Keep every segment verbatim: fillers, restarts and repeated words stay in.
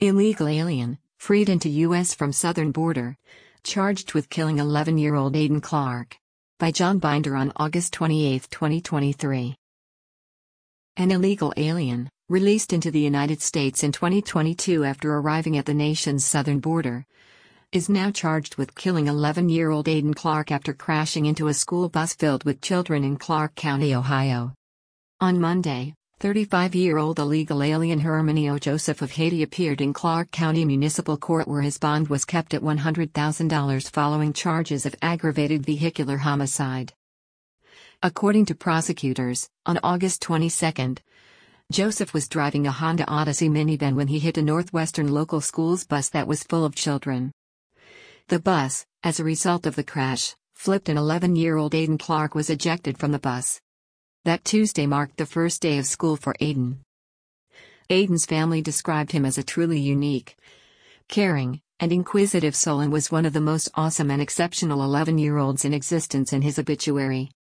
Illegal alien, freed into U S from southern border. Charged with killing eleven-year-old Aidan Clark. By John Binder on August twenty-eighth, twenty twenty-three. An illegal alien, released into the United States in twenty twenty-two after arriving at the nation's southern border, is now charged with killing eleven-year-old Aidan Clark after crashing into a school bus filled with children in Clark County, Ohio. On Monday, thirty-five-year-old illegal alien Herminio Joseph of Haiti appeared in Clark County Municipal Court where his bond was kept at one hundred thousand dollars following charges of aggravated vehicular homicide. According to prosecutors, on August twenty-second, Joseph was driving a Honda Odyssey minivan when he hit a Northwestern local schools bus that was full of children. The bus, as a result of the crash, flipped and eleven-year-old Aidan Clark was ejected from the bus. That Tuesday marked the first day of school for Aidan. Aidan's family described him as a truly unique, caring, and inquisitive soul and was one of the most awesome and exceptional eleven-year-olds in existence in his obituary.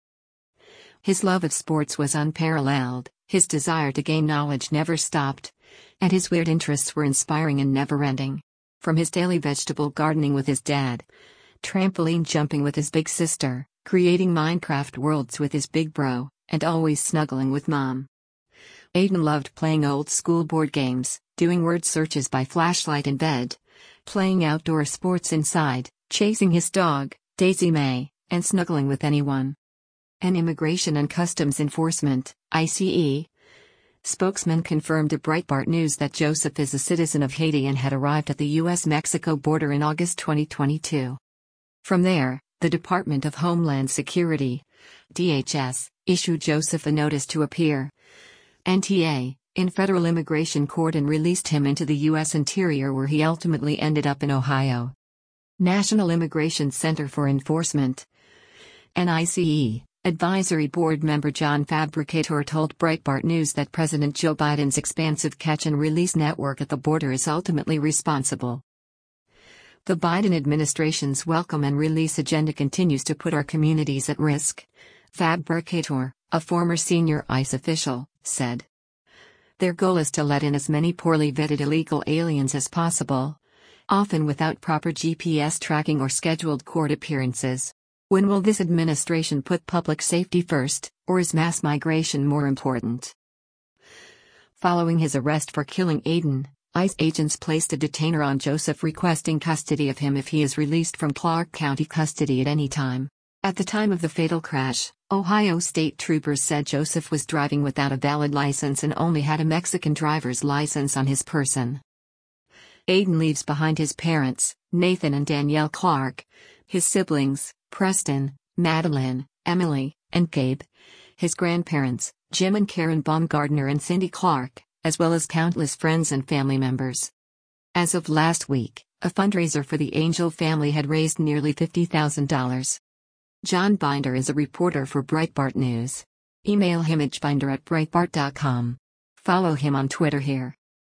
His love of sports was unparalleled, his desire to gain knowledge never stopped, and his weird interests were inspiring and never-ending. From his daily vegetable gardening with his dad, trampoline jumping with his big sister, creating Minecraft worlds with his big bro, and always snuggling with mom. Aidan loved playing old-school board games, doing word searches by flashlight in bed, playing outdoor sports inside, chasing his dog, Daisy May, and snuggling with anyone. An Immigration and Customs Enforcement, I C E, spokesman confirmed to Breitbart News that Joseph is a citizen of Haiti and had arrived at the U S Mexico border in August twenty twenty-two. From there, the Department of Homeland Security, D H S, issued Joseph a notice to appear, N T A, in federal immigration court and released him into the U S Interior where he ultimately ended up in Ohio. National Immigration Center for Enforcement, N I C E, Advisory Board member John Fabricator told Breitbart News that President Joe Biden's expansive catch-and-release network at the border is ultimately responsible. The Biden administration's welcome and release agenda continues to put our communities at risk, Fabricator, a former senior ICE official, said. Their goal is to let in as many poorly vetted illegal aliens as possible, often without proper G P S tracking or scheduled court appearances. When will this administration put public safety first, or is mass migration more important? Following his arrest for killing Aidan, ICE agents placed a detainer on Joseph requesting custody of him if he is released from Clark County custody at any time. At the time of the fatal crash, Ohio state troopers said Joseph was driving without a valid license and only had a Mexican driver's license on his person. Aidan leaves behind his parents, Nathan and Danielle Clark, his siblings, Preston, Madeline, Emily, and Gabe, his grandparents, Jim and Karen Baumgardner and Cindy Clark, as well as countless friends and family members. As of last week, a fundraiser for the Angel family had raised nearly fifty thousand dollars. John Binder is a reporter for Breitbart News. Email him at binder at breitbart dot com. Follow him on Twitter here.